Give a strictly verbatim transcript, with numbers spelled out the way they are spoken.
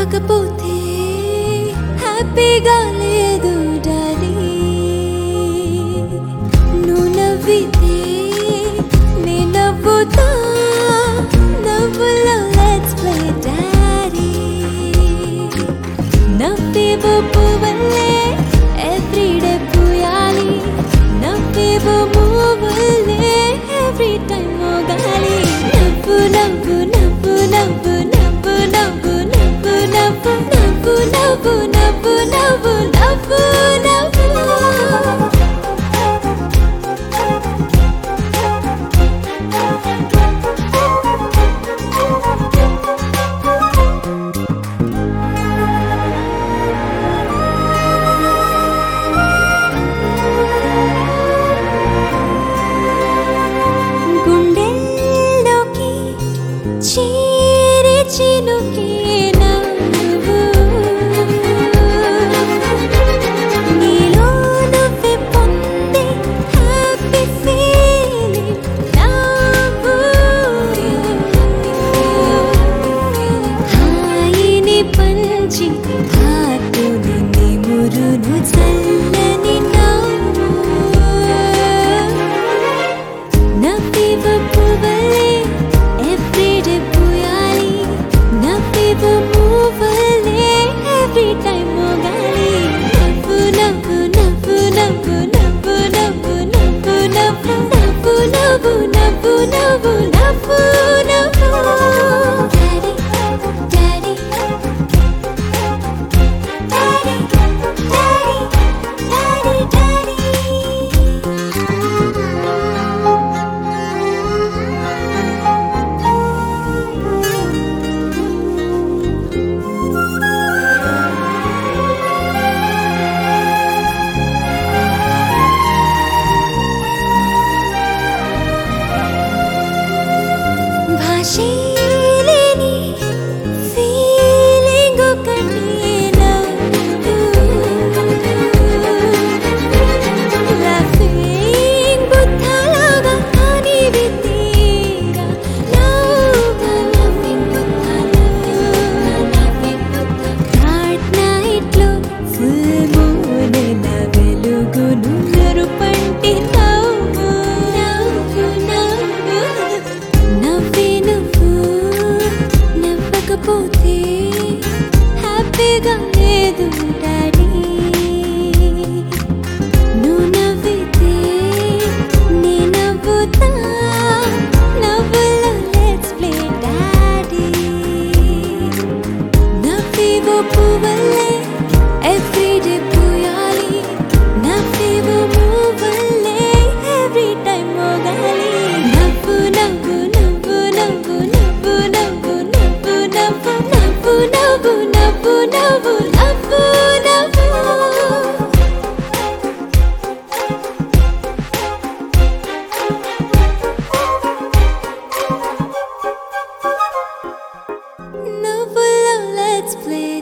నవ్వకపోతే హ్యాపీగా లేదు డాడీ. నువ్వు నవ్వితే నే నవ్వుతా, నవ్వులో లెట్స్ ప్లే డాడీ. నవ్వేవో పువ్వులే ఎవ్రీడే పూయాలి, నవ్వేవో పువ్వులే ఎవ్రీ టైం మోగాలి. నవ్వు నవ్వు నవ్వు నవ్వు నవ్వు నవ్వు నవ్వు నవ్వు నవ్వు నవ్వు నవ్వు నవ్వు నవ్వు నవ్వు. గుండెల్లోకి చేరే చినుకే నవ్వు, నీలో నువ్వే పొందే హ్యాపీ ఫీలింగ్ నవ్వు. హాయిని పంచి హాతుని నిమురును చల్లని నవ్వు. నవ్వేవో పువ్వులే ఎవ్రీడే పూయాలి, నవ్వేవో పువ్వులే ఎవ్రీ టైం మోగాలి. నవ్వు నవ్వు నవ్వు నవ్వు నవ్వు నవ్వు నవ్వు నవ్వు నవ్వు నవ్వు నవ్వు నవ్వు నవ్వు నవ్వు. Daddy daddy daddy daddy daddy భాషలేని ఫీలింగ్ ఒకటి నవ్వు, laughing బుద్ధలాగా కానివి తీరా నవ్వు, laughing బుద్ధలాగా laughing బుద్ధ. డార్క్ నైట్లో ఫుల్ మూన్ నా వెలుగును మెరుపంటి నవ్వు, నవ్వు నవ్వు. నవ్వే నువ్వు నవ్వకపోతే హ్యాపీగా లేదు డాడీ. నువ్వు నవ్వితే నే నవ్వుతా, నవ్వులో లెట్స్ ప్లే డాడీ. నవ్వేవో పువ్వులే ఎవ్రీడే పూయాలి, నవ్వేవో పువ్వులే ఎవ్రీ టైం మోగాలి. నవ్వు నవ్వు నవ్వు నవ్వు నవ్వు నవ్వు నవ్వు నవ్వు నవ్వు నవ్వు నవ్వు నవ్వు నవ్వు నవ్వు. నవ్వులో లెట్స్ ప్లే